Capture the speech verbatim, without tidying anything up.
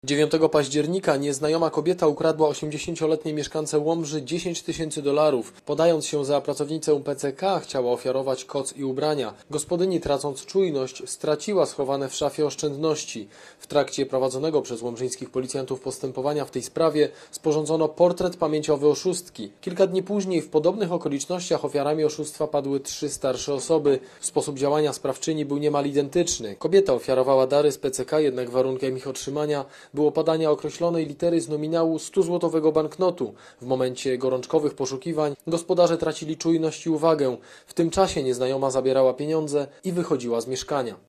dziewiątego października nieznajoma kobieta ukradła osiemdziesięcioletniej mieszkance Łomży dziesięć tysięcy dolarów. Podając się za pracownicę P C K, chciała ofiarować koc i ubrania. Gospodyni, tracąc czujność, straciła schowane w szafie oszczędności. W trakcie prowadzonego przez łomżyńskich policjantów postępowania w tej sprawie sporządzono portret pamięciowy oszustki. Kilka dni później w podobnych okolicznościach ofiarami oszustwa padły trzy starsze osoby. Sposób działania sprawczyni był niemal identyczny. Kobieta ofiarowała dary z P C K, jednak warunkiem ich otrzymania było podanie określonej litery z nominału stuzłotowego banknotu. W momencie gorączkowych poszukiwań gospodarze tracili czujność i uwagę. W tym czasie nieznajoma zabierała pieniądze i wychodziła z mieszkania.